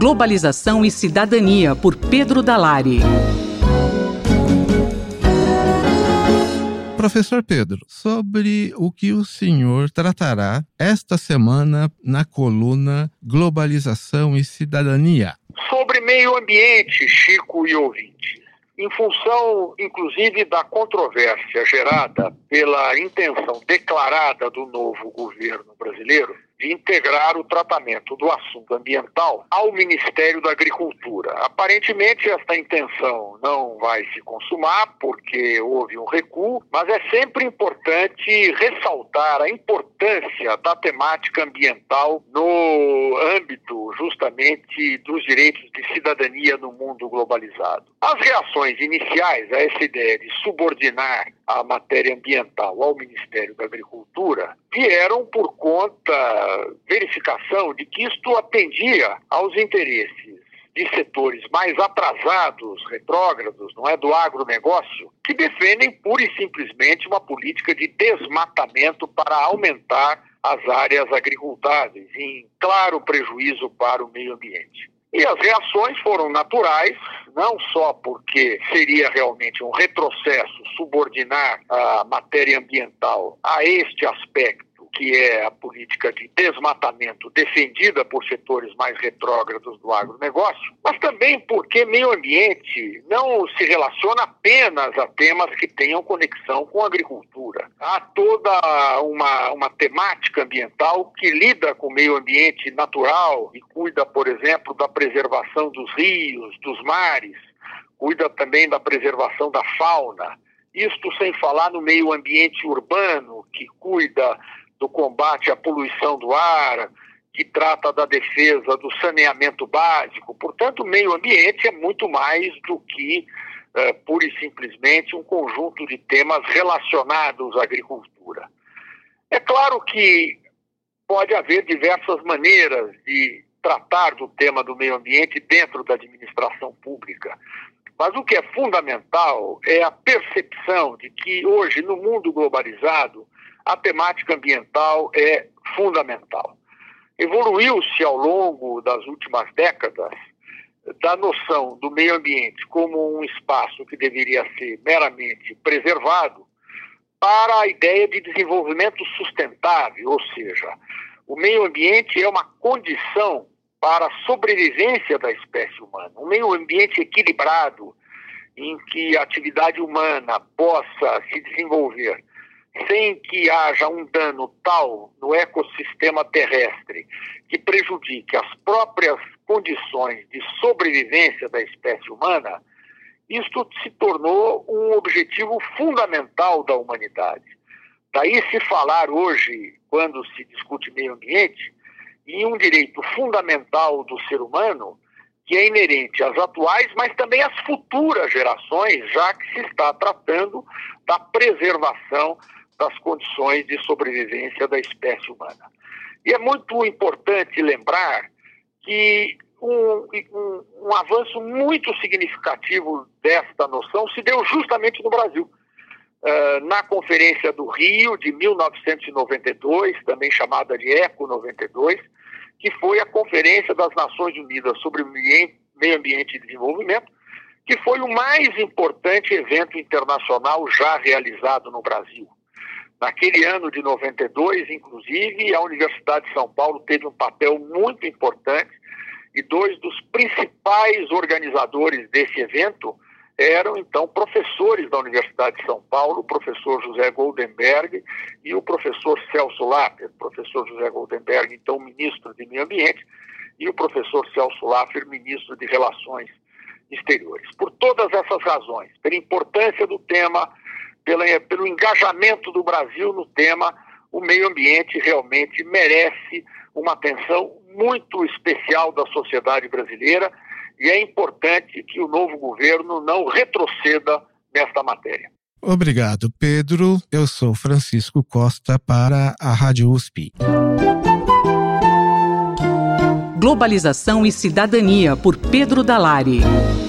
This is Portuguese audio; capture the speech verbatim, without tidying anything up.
Globalização e Cidadania, por Pedro Dalari. Professor Pedro, sobre o que o senhor tratará esta semana na coluna Globalização e Cidadania? Sobre meio ambiente, Chico e ouvinte. Em função, inclusive, da controvérsia gerada pela intenção declarada do novo governo brasileiro de integrar o tratamento do assunto ambiental ao Ministério da Agricultura. Aparentemente, esta intenção não vai se consumar porque houve um recuo, mas é sempre importante ressaltar a importância da temática ambiental no âmbito, justamente, dos direitos de cidadania no mundo globalizado. As reações iniciais a essa ideia de subordinar a matéria ambiental ao Ministério da Agricultura vieram por conta verificação de que isto atendia aos interesses de setores mais atrasados, retrógrados, não é, do agronegócio, que defendem pura e simplesmente uma política de desmatamento para aumentar as áreas agricultáveis, em claro prejuízo para o meio ambiente. E as reações foram naturais, não só porque seria realmente um retrocesso subordinar a matéria ambiental a este aspecto, que é a política de desmatamento defendida por setores mais retrógrados do agronegócio, mas também porque meio ambiente não se relaciona apenas a temas que tenham conexão com a agricultura. Há toda uma, uma temática ambiental que lida com o meio ambiente natural e cuida, por exemplo, da preservação dos rios, dos mares, cuida também da preservação da fauna. Isto sem falar no meio ambiente urbano, que cuida do combate à poluição do ar, que trata da defesa do saneamento básico. Portanto, o meio ambiente é muito mais do que, uh, pura e simplesmente, um conjunto de temas relacionados à agricultura. É claro que pode haver diversas maneiras de tratar do tema do meio ambiente dentro da administração pública. Mas o que é fundamental é a percepção de que hoje, no mundo globalizado, a temática ambiental é fundamental. Evoluiu-se ao longo das últimas décadas da noção do meio ambiente como um espaço que deveria ser meramente preservado para a ideia de desenvolvimento sustentável, ou seja, o meio ambiente é uma condição para a sobrevivência da espécie humana. Um meio ambiente equilibrado, em que a atividade humana possa se desenvolver sem que haja um dano tal no ecossistema terrestre que prejudique as próprias condições de sobrevivência da espécie humana, isto se tornou um objetivo fundamental da humanidade. Daí se falar hoje, quando se discute meio ambiente, em um direito fundamental do ser humano, que é inerente às atuais, mas também às futuras gerações, já que se está tratando da preservação das condições de sobrevivência da espécie humana. E é muito importante lembrar que um, um, um avanço muito significativo desta noção se deu justamente no Brasil. Uh, na Conferência do Rio, de mil novecentos e noventa e dois, também chamada de ECO noventa e dois, que foi a Conferência das Nações Unidas sobre o Meio Ambiente e Desenvolvimento, que foi o mais importante evento internacional já realizado no Brasil. Naquele ano de noventa e dois, inclusive, a Universidade de São Paulo teve um papel muito importante e dois dos principais organizadores desse evento eram, então, professores da Universidade de São Paulo, o professor José Goldenberg e o professor Celso Laffer. O professor José Goldenberg, então, ministro de Meio Ambiente, e o professor Celso Laffer, ministro de Relações Exteriores. Por todas essas razões, pela importância do tema, pela, pelo engajamento do Brasil no tema, o meio ambiente realmente merece uma atenção muito especial da sociedade brasileira e é importante que o novo governo não retroceda nesta matéria. Obrigado, Pedro. Eu sou Francisco Costa para a Rádio U S P. Globalização e Cidadania, por Pedro Dalari.